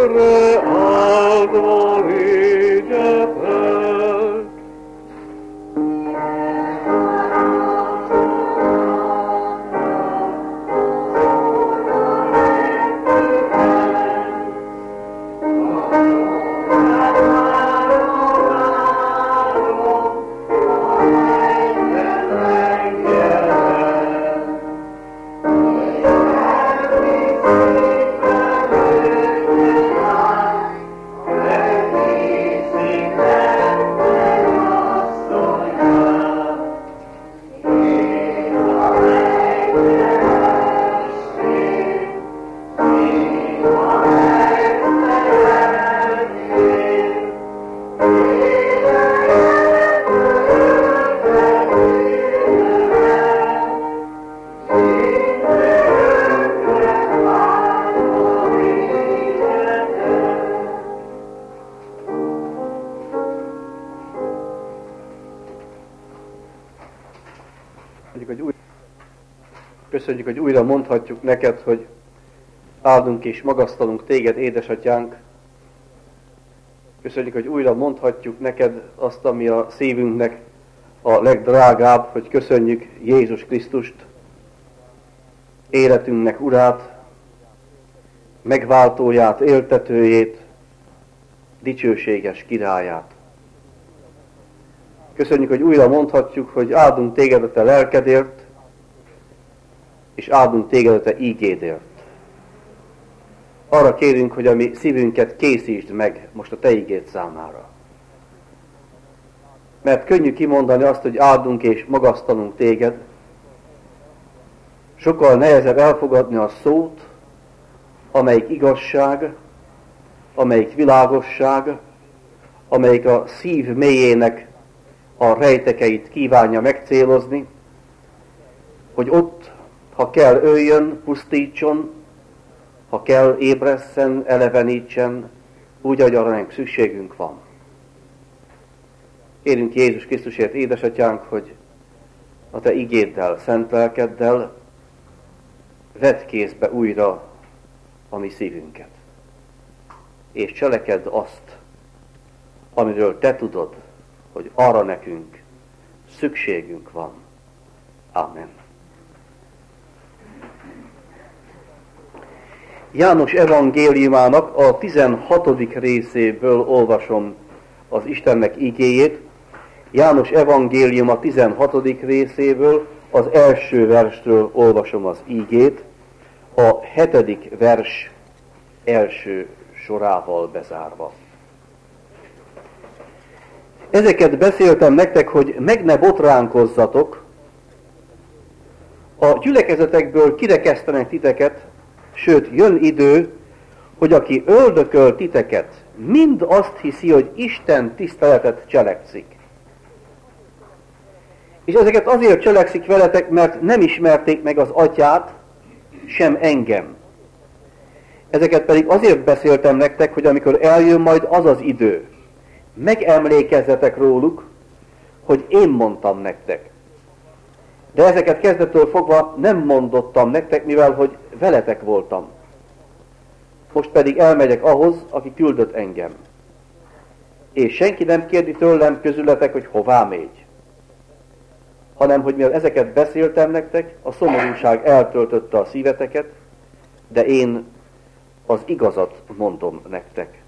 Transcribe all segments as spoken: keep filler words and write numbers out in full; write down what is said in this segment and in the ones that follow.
örökre áldva vigyetek. Köszönjük, hogy újra mondhatjuk neked, hogy áldunk és magasztalunk téged, édesatyánk. Köszönjük, hogy újra mondhatjuk neked azt, ami a szívünknek a legdrágább, hogy köszönjük Jézus Krisztust, életünknek urát, megváltóját, éltetőjét, dicsőséges királyát. Köszönjük, hogy újra mondhatjuk, hogy áldunk téged a te lelkedért, és áldunk téged a te ígédért. Arra kérünk, hogy a mi szívünket készítsd meg most a te ígéd számára. Mert könnyű kimondani azt, hogy áldunk és magasztalunk téged. Sokkal nehezebb elfogadni a szót, amelyik igazság, amelyik világosság, amelyik a szív mélyének a rejtekeit kívánja megcélozni, hogy ott, ha kell, öljön, pusztítson, ha kell, ébresszen, elevenítsen, úgy, ahogy arra nekünk szükségünk van. Kérünk Jézus Krisztusért, édesatyánk, hogy a te igéddel, szent lelkeddel vedd kézbe újra a mi szívünket. És cselekedd azt, amiről te tudod, hogy arra nekünk szükségünk van. Amen. János evangéliumának a tizenhatodik részéből olvasom az Istennek igéjét. János evangélium a tizenhatodik részéből az első verstől olvasom az igét, a hetedik vers első sorával bezárva. Ezeket beszéltem nektek, hogy meg ne botránkozzatok, a gyülekezetekből kirekesztenek titeket, sőt, jön idő, hogy aki öldököl titeket, mind azt hiszi, hogy Isten tiszteletet cselekszik. És ezeket azért cselekszik veletek, mert nem ismerték meg az atyát, sem engem. Ezeket pedig azért beszéltem nektek, hogy amikor eljön majd az az idő, megemlékezzetek róluk, hogy én mondtam nektek. De ezeket kezdettől fogva nem mondottam nektek, mivel hogy veletek voltam. Most pedig elmegyek ahhoz, aki küldött engem. És senki nem kérdi tőlem közületek, hogy hová megy. Hanem, hogy mivel ezeket beszéltem nektek, a szomorúság eltöltötte a szíveteket, de én az igazat mondom nektek.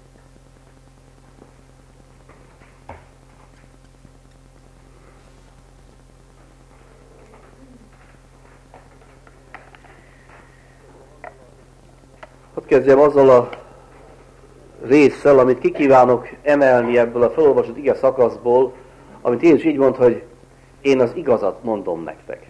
Hadd kezdjem azzal a résszel, amit kikívánok emelni ebből a felolvasott ige szakaszból, amit Jézus így mond, hogy én az igazat mondom nektek.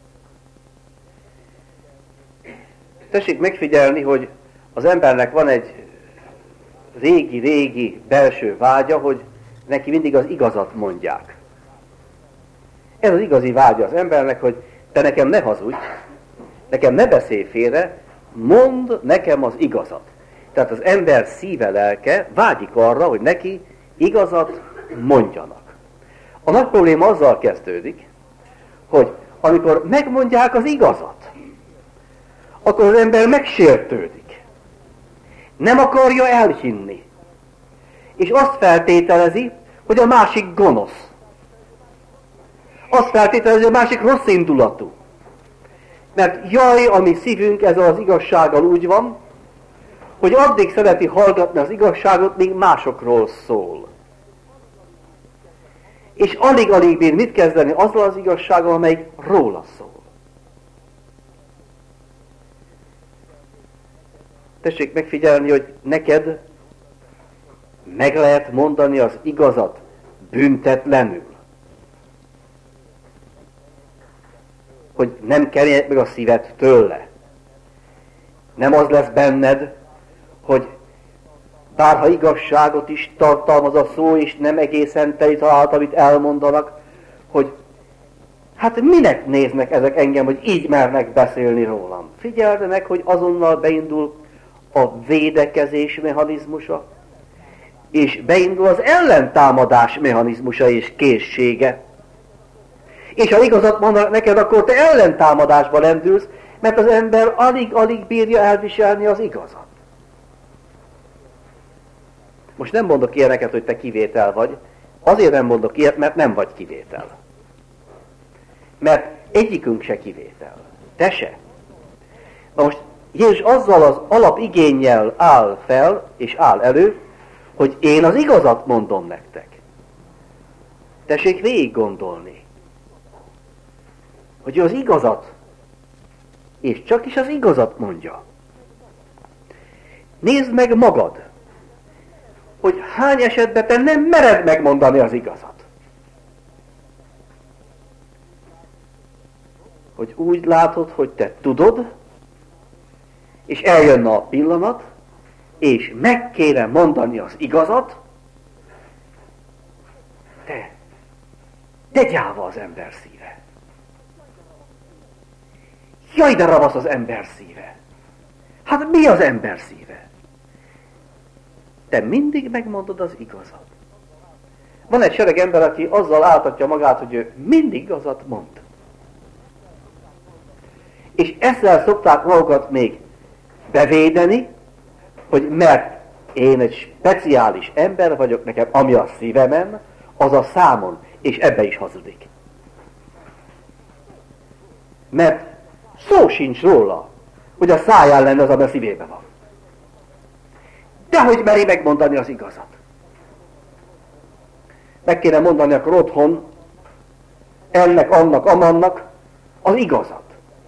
Tessék megfigyelni, hogy az embernek van egy régi-régi belső vágya, hogy neki mindig az igazat mondják. Ez az igazi vágya az embernek, hogy te nekem ne hazudj, nekem ne beszélj félre, mondd nekem az igazat. Tehát az ember szíve, lelke vágyik arra, hogy neki igazat mondjanak. A nagy probléma azzal kezdődik, hogy amikor megmondják az igazat, akkor az ember megsértődik. Nem akarja elhinni. És azt feltételezi, hogy a másik gonosz. Azt feltételezi, hogy a másik rossz indulatú. Mert jaj, a mi szívünk ezzel az igazsággal úgy van, hogy addig szereti hallgatni az igazságot, míg másokról szól. És alig-alig bír mit kezdeni azzal az igazsággal, amelyik róla szól. Tessék megfigyelni, hogy neked meg lehet mondani az igazat büntetlenül. Hogy nem kerüljek meg a szíved tőle. Nem az lesz benned, hogy bárha igazságot is tartalmaz a szó, és nem egészen teli találat, amit elmondanak, hogy hát minek néznek ezek engem, hogy így mernek beszélni rólam. Figyeld meg, hogy azonnal beindul a védekezés mechanizmusa, és beindul az ellentámadás mechanizmusa és készsége. És ha igazat mondanak neked, akkor te ellentámadásba lendülsz, mert az ember alig-alig bírja elviselni az igazat. Most nem mondok ilyeneket, hogy te kivétel vagy. Azért nem mondok ilyet, mert nem vagy kivétel. Mert egyikünk se kivétel. Te se. Na most Jézus azzal az alapigénnyel áll fel, és áll elő, hogy én az igazat mondom nektek. Tessék végig gondolni, hogy ő az igazat, és csak is az igazat mondja. Nézd meg magad, hogy hány esetben te nem mered megmondani az igazat. Hogy úgy látod, hogy te tudod, és eljönne a pillanat, és meg kéne mondani az igazat, te, te gyáva az ember szíve. Jaj, de ravasz az ember szíve. Hát mi az ember szíve? Te mindig megmondod az igazat. Van egy sereg ember, aki azzal áltatja magát, hogy ő mindig igazat mond. És ezzel szokták magukat még bevédeni, hogy mert én egy speciális ember vagyok, nekem ami a szívemen, az a számon, és ebbe is hazudik. Mert szó sincs róla, hogy a száján lenne az, ami a szívében van. Dehogy meri megmondani az igazat. Meg kéne mondani akkor otthon ennek, annak, amannak az igazat.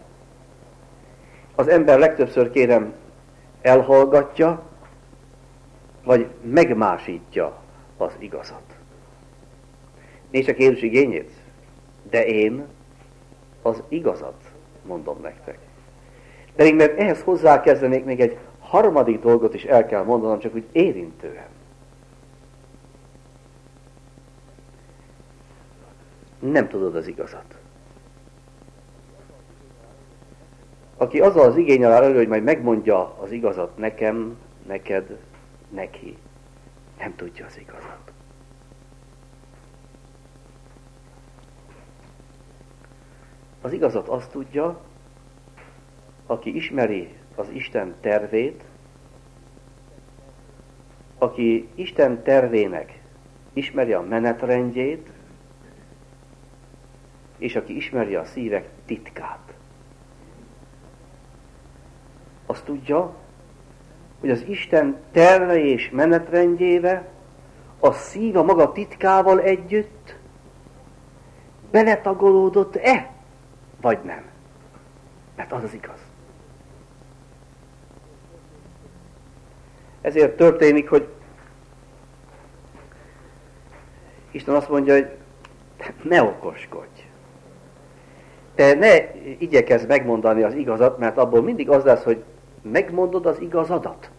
Az ember legtöbbször, kérem, elhallgatja, vagy megmásítja az igazat. Nézd csak Jézus igényét, de én az igazat mondom nektek. Pedig mert ehhez hozzákezdenék még egy harmadik dolgot is el kell mondanom, csak úgy érintően. Nem tudod az igazat. Aki azzal az igénnyel áll elő, hogy majd megmondja az igazat nekem, neked, neki, nem tudja az igazat. Az igazat azt tudja, aki ismeri az Isten tervét, aki Isten tervének ismeri a menetrendjét, és aki ismeri a szívek titkát. Azt tudja, hogy az Isten terve és menetrendjébe a szív a maga titkával együtt beletagolódott-e, vagy nem. Mert az az igaz. Ezért történik, hogy Isten azt mondja, hogy ne okoskodj. Te ne igyekezz megmondani az igazat, mert abból mindig az lesz, hogy megmondod az igazadat.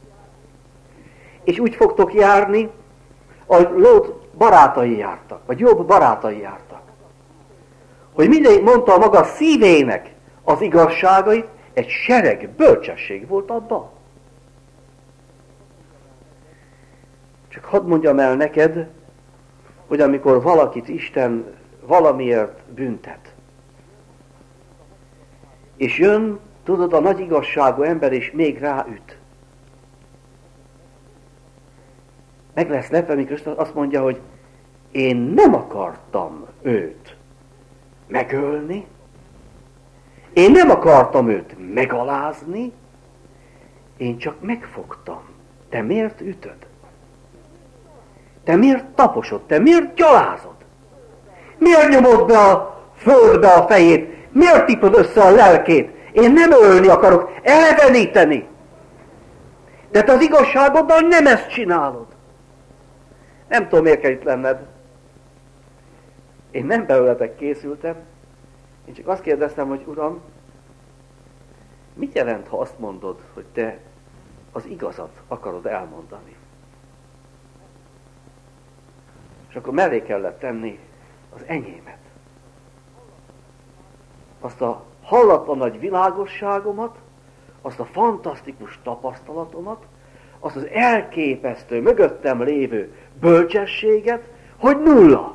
És úgy fogtok járni, ahogy Lót barátai jártak, vagy Jobb barátai jártak. Hogy mindegyik mondta a maga szívének az igazságait, egy sereg bölcsesség volt abban. Csak hadd mondjam el neked, hogy amikor valakit Isten valamiért büntet, és jön, tudod, a nagy igazságú ember, és még ráüt, meg lesz lepve, mikor Isten azt mondja, hogy én nem akartam őt megölni, én nem akartam őt megalázni, én csak megfogtam. Te miért ütöd? Te miért taposod? Te miért gyalázod? Miért nyomod be a földbe a fejét? Miért tipod össze a lelkét? Én nem ölni akarok, eleveníteni. De te az igazságoddal nem ezt csinálod. Nem tudom, miért kell itt lenned. Én nem belőletek készültem. Én csak azt kérdeztem, hogy Uram, mit jelent, ha azt mondod, hogy te az igazat akarod elmondani? És akkor mellé kellett tenni az enyémet. Azt a hallatlan nagy világosságomat, azt a fantasztikus tapasztalatomat, azt az elképesztő, mögöttem lévő bölcsességet, hogy nulla.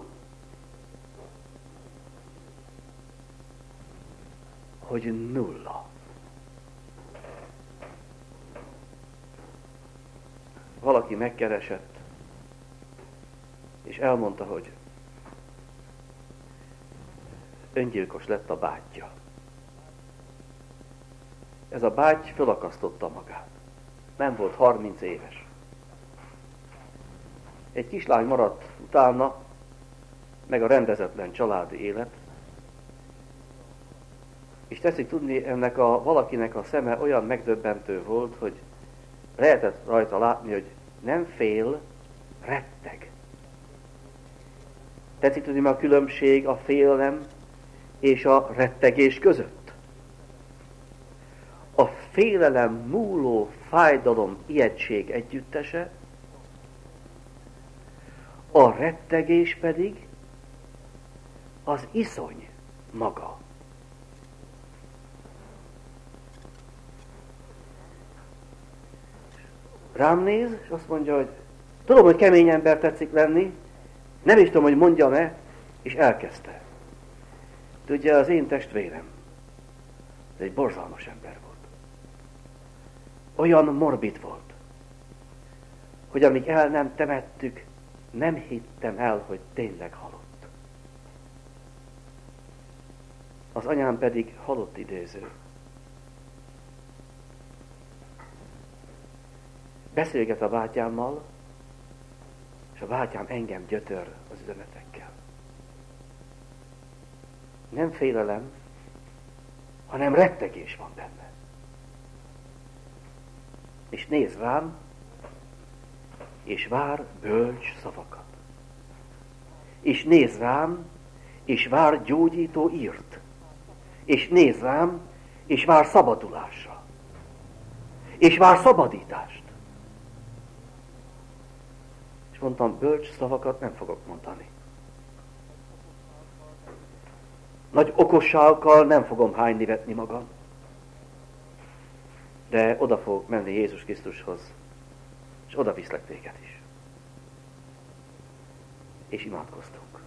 Hogy nulla. Valaki megkeresett, és elmondta, hogy öngyilkos lett a bátyja. Ez a báty fölakasztotta magát. Nem volt harminc éves. Egy kislány maradt utána, meg a rendezetlen családi élet. És teszik tudni, ennek a valakinek a szeme olyan megdöbbentő volt, hogy lehetett rajta látni, hogy nem fél, retteg. Tetszik tudni, a különbség a félelem és a rettegés között. A félelem múló fájdalom, ijegység együttese, a rettegés pedig az iszony maga. Rám néz, és azt mondja, hogy tudom, hogy kemény ember tetszik lenni, nem is tudom, hogy mondjam-e, és elkezdte. Tudja, az én testvérem, ez egy borzalmas ember volt. Olyan morbid volt, hogy amíg el nem temettük, nem hittem el, hogy tényleg halott. Az anyám pedig halott idéző. Beszélget a bátyámmal, és a bátyám engem gyötör az üzenetekkel. Nem félelem, hanem rettegés van benne. És néz rám, és vár bölcs szavakat. És néz rám, és vár gyógyító írt. És néz rám, és vár szabadulásra. És vár szabadítást. És mondtam, bölcs szavakat nem fogok mondani. Nagy okossággal nem fogom hánynivetni magam. De oda fogok menni Jézus Krisztushoz, és oda viszlek téged is. És imádkoztunk.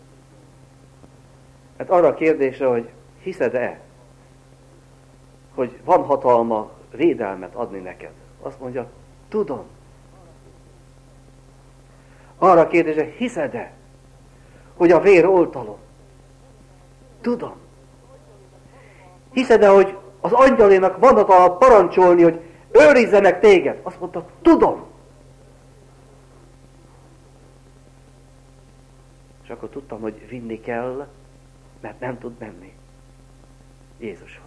Hát arra a kérdésre, hogy hiszed-e, hogy van hatalma védelmet adni neked? Azt mondja, tudom. Arra a kérdésre, hiszed-e, hogy a vér oltalom? Tudom. Hiszed-e, hogy az angyalénak van hatalma parancsolni, hogy őrizzenek téged? Azt mondta, tudom. És akkor tudtam, hogy vinni kell, mert nem tud menni Jézushoz.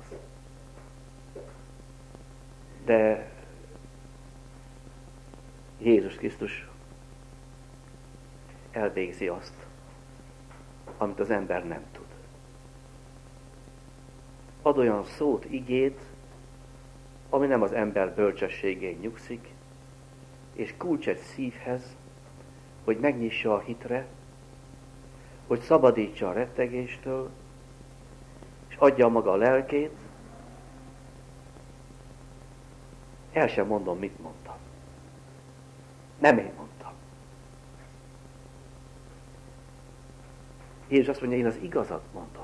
De Jézus Krisztus elvégzi azt, amit az ember nem tud. Ad olyan szót, igét, ami nem az ember bölcsességén nyugszik, és kulcs egy szívhez, hogy megnyissa a hitre, hogy szabadítsa a rettegéstől, és adja maga a lelkét. El sem mondom, mit mondtam. Nem én mondtam. Jézus azt mondja, én az igazat mondom.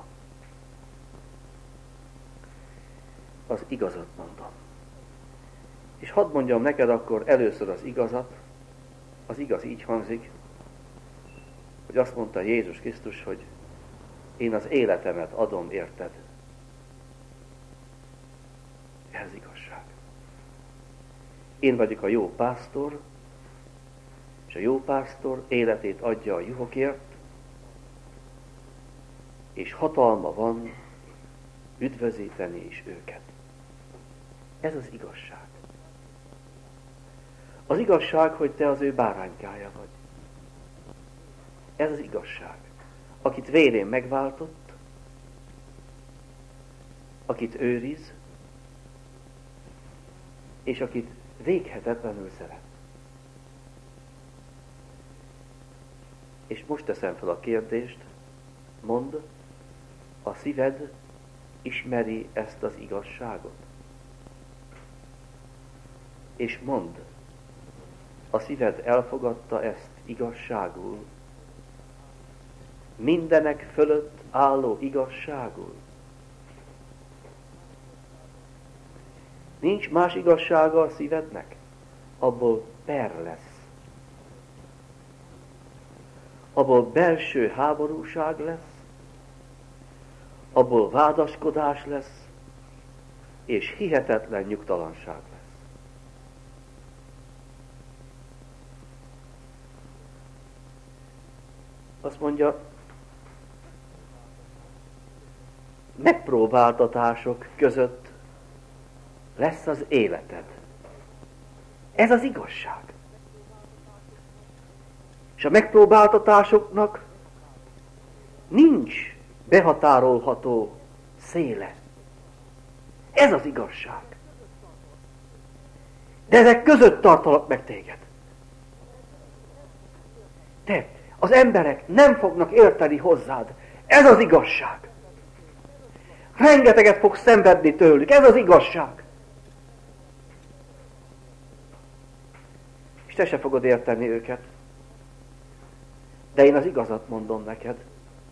Az igazat mondom. És hadd mondjam neked akkor először az igazat, az igaz így hangzik, hogy azt mondta Jézus Krisztus, hogy én az életemet adom érted. Ez igazság. Én vagyok a jó pásztor, és a jó pásztor életét adja a juhokért, és hatalma van üdvözíteni is őket. Ez az igazság. Az igazság, hogy te az ő báránykája vagy. Ez az igazság. Akit vérén megváltott, akit őriz, és akit véghetetlenül szeret. És most teszem fel a kérdést, mondd, a szíved ismeri ezt az igazságot? És mondd, a szíved elfogadta ezt igazságul? Mindenek fölött álló igazságul? Nincs más igazsága a szívednek? Abból per lesz. Abból belső háborúság lesz, abból vádaskodás lesz, és hihetetlen nyugtalanság lesz. Azt mondja, megpróbáltatások között lesz az életed. Ez az igazság. És a megpróbáltatásoknak nincs behatárolható széle. Ez az igazság. De ezek között tartalak meg téged. Te, az emberek nem fognak érteni hozzád. Ez az igazság. Rengeteget fogsz szenvedni tőlük. Ez az igazság. És te se fogod érteni őket. De én az igazat mondom neked.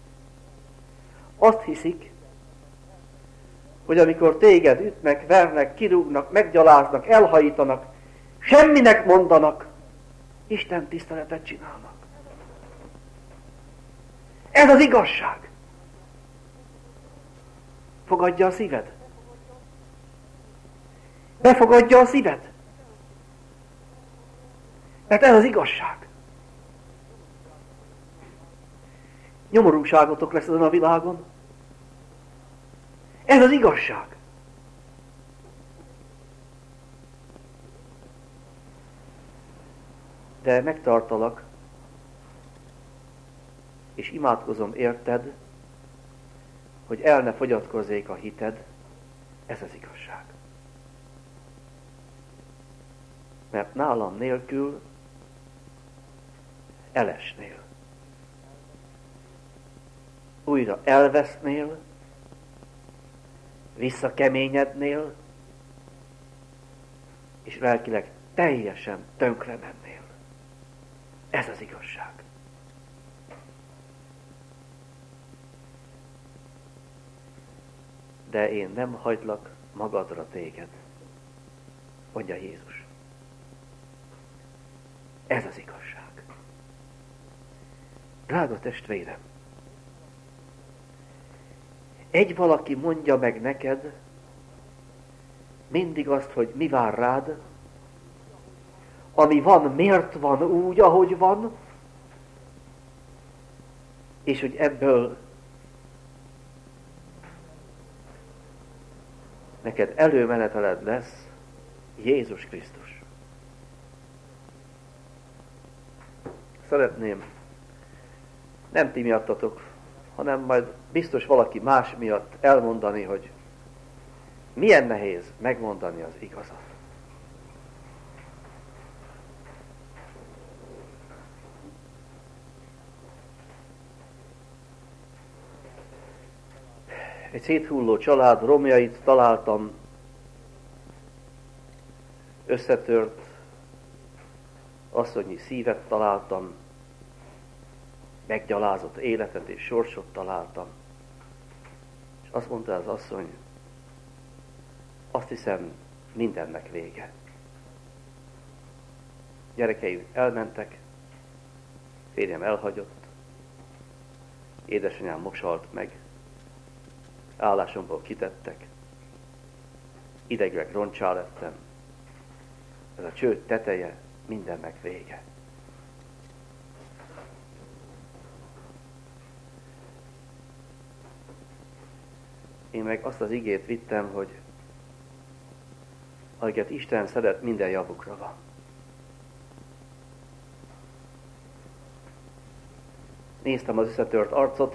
Azt hiszik, hogy amikor téged ütnek, vernek, kirúgnak, meggyaláznak, elhajítanak, semminek mondanak, Isten tiszteletet csinálnak. Ez az igazság. Fogadja a szíved. Befogadja a szíved. Mert ez az igazság. Nyomorúságotok lesz ezen a világon. Ez az igazság. De megtartalak, és imádkozom érted, hogy el ne fogyatkozzék a hited, ez az igazság. Mert nálam nélkül elesnél. Újra elvesznél, visszakeményednél, és lelkileg teljesen tönkre mennél. Ez az igazság. De én nem hagylak magadra téged, mondja Jézus. Ez az igazság. Drága testvérem, egy valaki mondja meg neked mindig azt, hogy mi vár rád, ami van, miért van úgy, ahogy van, és hogy ebből neked előmeneteled lesz Jézus Krisztus. Szeretném, nem ti miattatok, hanem majd biztos valaki más miatt elmondani, hogy milyen nehéz megmondani az igazat. Egy széthulló család romjait találtam, összetört asszonyi szívet találtam, meggyalázott életet és sorsot találtam. És azt mondta az asszony, azt hiszem, mindennek vége. Gyerekeim elmentek, férjem elhagyott, édesanyám mosalt meg, állásomból kitettek, idegileg roncsá lettem. Ez a csőd teteje, mindennek vége. Én meg azt az igét vittem, hogy akiket Isten szeret, minden javukra van. Néztem az összetört arcot,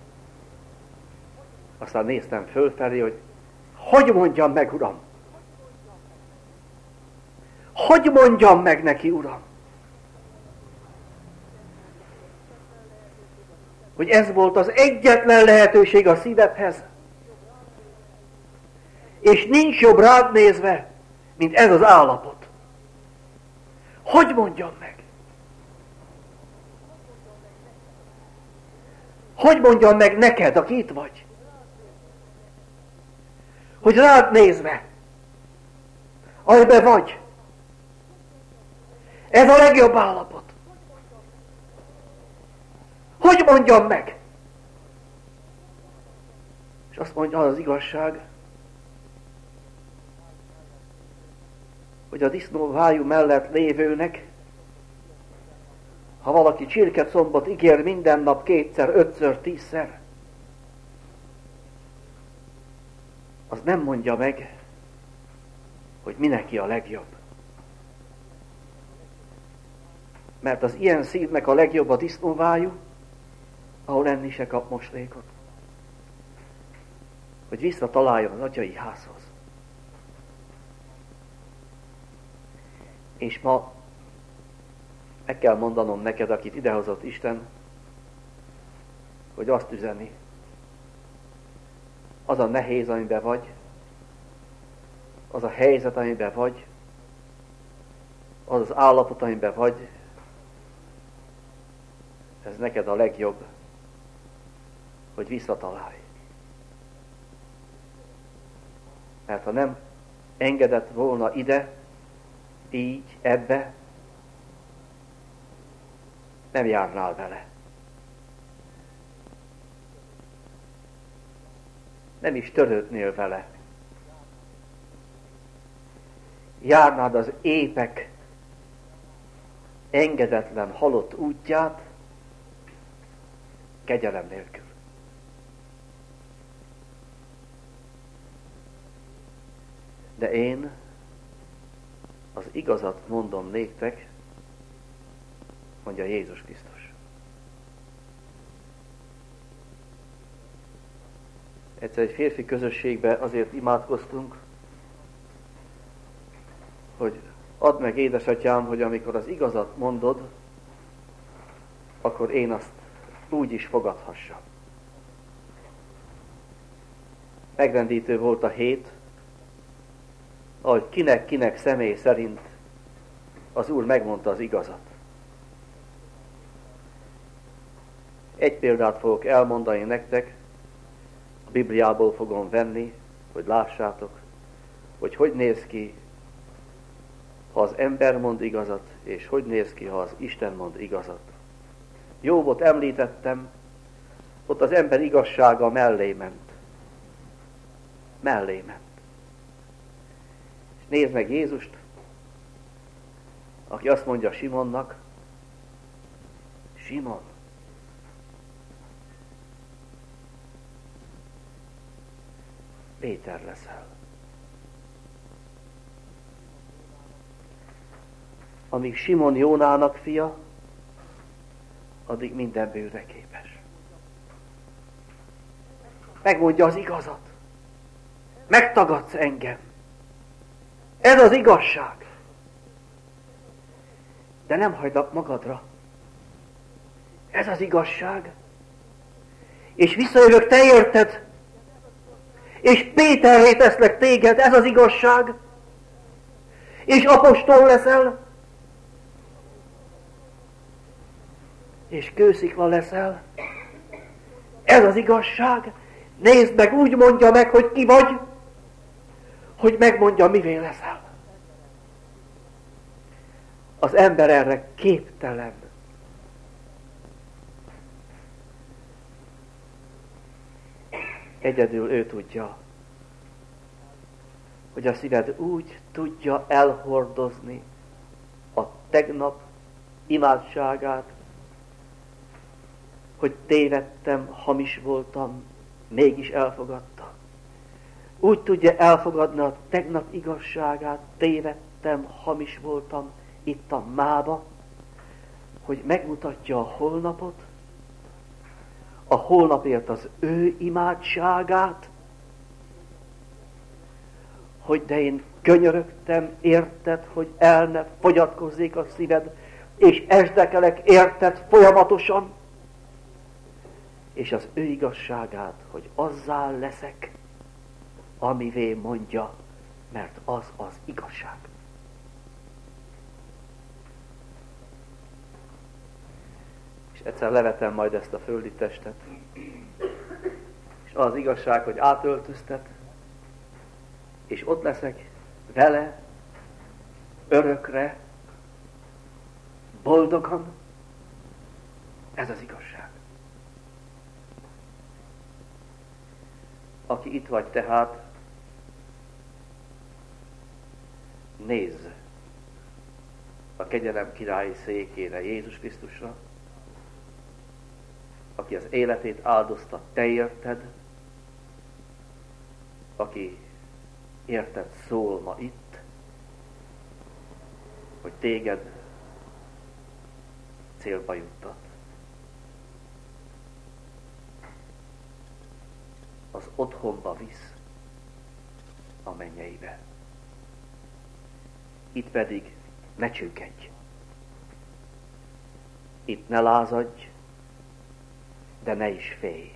aztán néztem fölfelé, hogy hogy mondjam meg, Uram? Hogy mondjam meg neki, Uram? Hogy ez volt az egyetlen lehetőség a szívedhez. És nincs jobb rád nézve, mint ez az állapot. Hogy mondjam meg? Hogy mondjam meg neked, aki itt vagy? Hogy rád nézve, amiben vagy, ez a legjobb állapot. Hogy mondjam meg? És azt mondja az igazság, hogy a disznóvájú mellett lévőnek, ha valaki csirkecombot ígér minden nap kétszer, ötször, tízszer, az nem mondja meg, hogy mi neki a legjobb. Mert az ilyen szívnek a legjobb a disznóvájú, ahol enni se kap moslékot. Hogy visszataláljon az atyai házhoz. És ma meg kell mondanom neked, akit idehozott Isten, hogy azt üzeni, az a nehéz, amiben vagy, az a helyzet, amiben vagy, az az állapot, amiben vagy, ez neked a legjobb, hogy visszatalálj. Mert ha nem engedett volna ide, így, ebbe, nem járnál vele. Nem is törődnél vele. Járnád az épek engedetlen halott útját, kegyelem nélkül. De én az igazat mondom néktek, mondja Jézus Krisztus. Egyszer egy férfi közösségben azért imádkoztunk, hogy add meg, édesatyám, hogy amikor az igazat mondod, akkor én azt úgy is fogadhassam. Megrendítő volt a hét, ahogy kinek-kinek személy szerint az Úr megmondta az igazat. Egy példát fogok elmondani nektek, a Bibliából fogom venni, hogy lássátok, hogy hogy néz ki, ha az ember mond igazat, és hogy néz ki, ha az Isten mond igazat. Jóbot említettem, ott az ember igazsága mellé ment. Mellé ment. És nézd meg Jézust, aki azt mondja Simonnak, Simon, Péter leszel. Amíg Simon Jónának fia, addig minden bűnre képes. Megmondja az igazat. Megtagadsz engem. Ez az igazság. De nem hagylak magadra. Ez az igazság. És visszajövök te érted. És Péterré teszlek téged, ez az igazság. És apostol leszel. És kőszikla leszel. Ez az igazság. Nézd meg, úgy mondja meg, hogy ki vagy, hogy megmondja, mivé leszel. A Az ember erre képtelen. Egyedül ő tudja, hogy a szíved úgy tudja elhordozni a tegnap imádságát, hogy tévedtem, hamis voltam, mégis elfogadta. Úgy tudja elfogadni a tegnap igazságát, tévedtem, hamis voltam, itt a mába, hogy megmutatja a holnapot, a holnapért az ő imádságát, hogy de én könyörögtem, érted, hogy el ne fogyatkozzék a szíved, és esdekelek, érted, folyamatosan, és az ő igazságát, hogy azzá leszek, amivé mondja, mert az az igazság. És egyszer levetem majd ezt a földi testet, és az igazság, hogy átöltöztet, és ott leszek vele, örökre, boldogan. Ez az igazság. Aki itt vagy tehát, nézz a kegyelem királyi székére, Jézus Krisztusra, aki az életét áldozta te érted, aki érted szól ma itt, hogy téged célba juttat. Az otthonba visz, a mennyeibe. Itt pedig ne csüggedj. Itt ne lázadj, de ne is félj.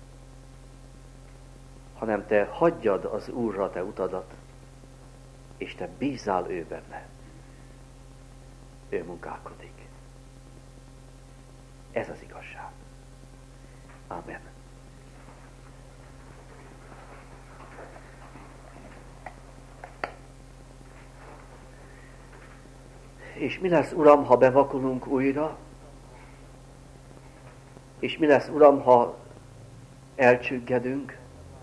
Hanem te hagyjad az Úrra te utadat, és te bízzál ő benne. Ő munkálkodik. Ez az igazság. Amen. És mi lesz, Uram, ha bevakulunk újra? És mi lesz, Uram, ha elcsüggedünk?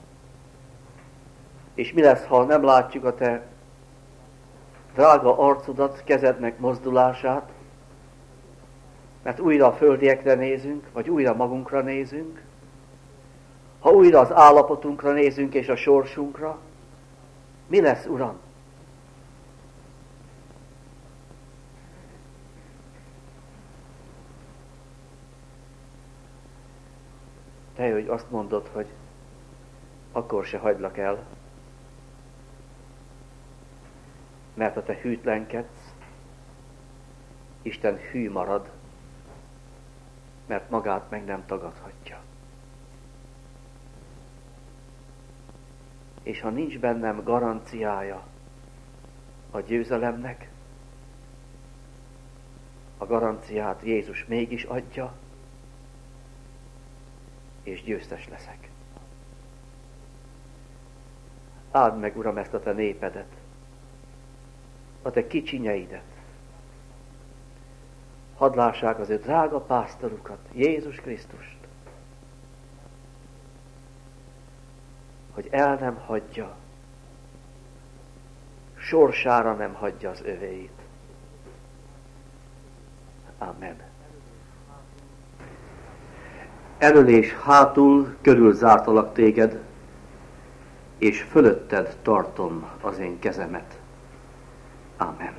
És mi lesz, ha nem látjuk a te drága arcodat, kezednek mozdulását? Mert újra a földiekre nézünk, vagy újra magunkra nézünk? Ha újra az állapotunkra nézünk és a sorsunkra, mi lesz, Uram? Te, hogy azt mondod, hogy akkor se hagylak el, mert ha te hűtlenkedsz, Isten hű marad, mert magát meg nem tagadhatja. És ha nincs bennem garanciája a győzelemnek, a garanciát Jézus mégis adja, és győztes leszek. Áld meg, Uram, ezt a te népedet, a te kicsinyeidet. Hadd lássák az ő drága pásztorukat, Jézus Krisztust, hogy el nem hagyja, sorsára nem hagyja az övéit. Amen. Elől és hátul körülzártalak téged, és fölötted tartom az én kezemet. Amen.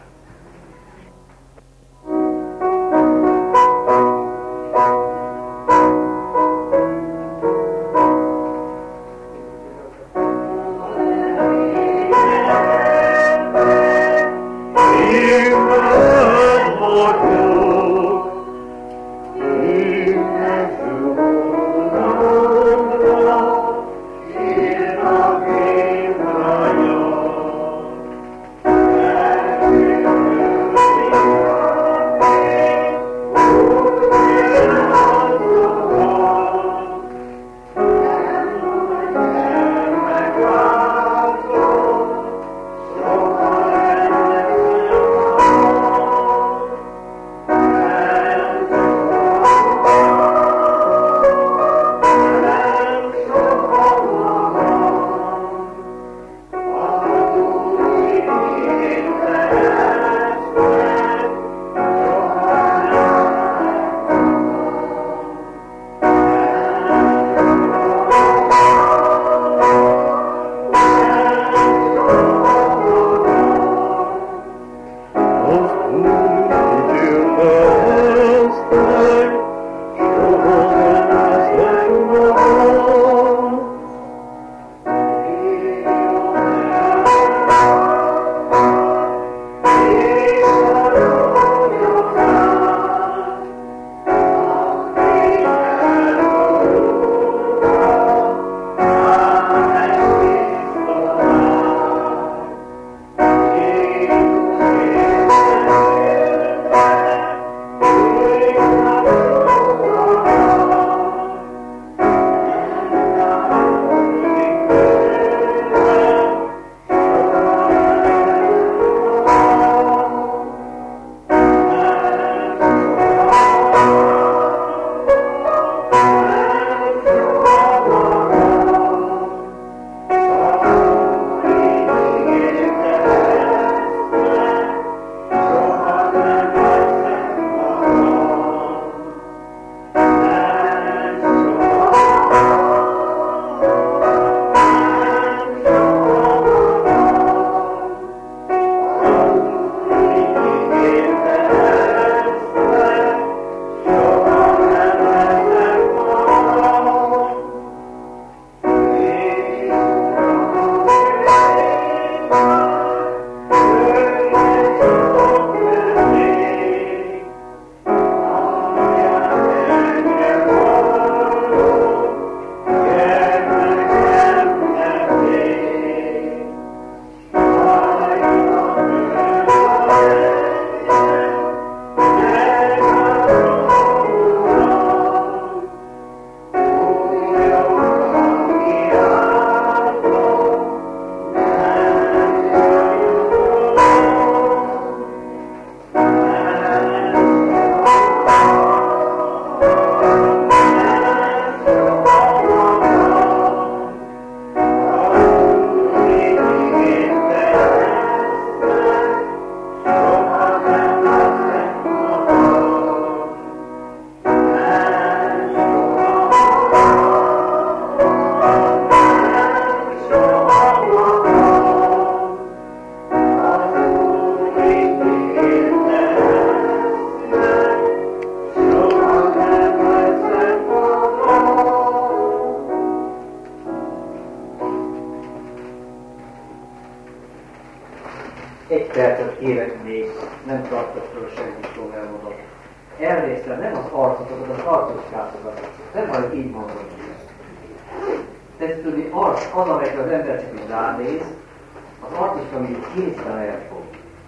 nem tartott föl senki jól elmondott. Elnéztem, nem az arcotokat, az arcoskátokat. Nem majd így mondom. Tetszik tudni, az, az, amelyre az ember csak így ránéz, az arcoska még kézben elfog.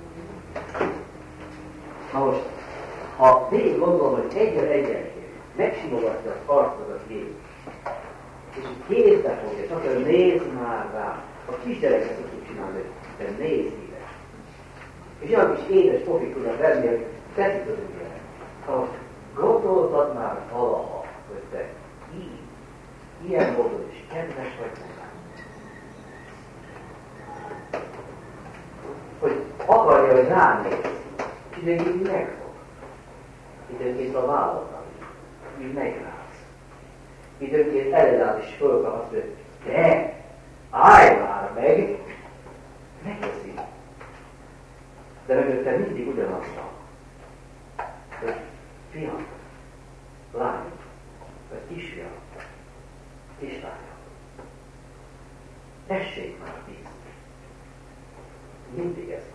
Na most, ha végig gondolom, hogy egyen egyenként megsimogatja az arcodat végig, és kézbe fogja, csak hogy nézd már rá, a kisgyereknek tudjuk csinálni, de nézd ide. És olyan kis édes pofik tudnak venni, hogy teszik az ügyet. Ha most gondoltad már valaha, hogy te így, ilyen módon is kedves vagy nekem. Hogy akarja, hogy rám néz, és időnként megfog. Időnként a vállalat, így megrázz. Időnként eláll és fölkap azt, hogy te, állj már meg! Megteszi. De mögötte mindig ugyanaz van. Hogy fiam, lány, vagy kisfiam, kislányom, tessék már bízni. Mindig ez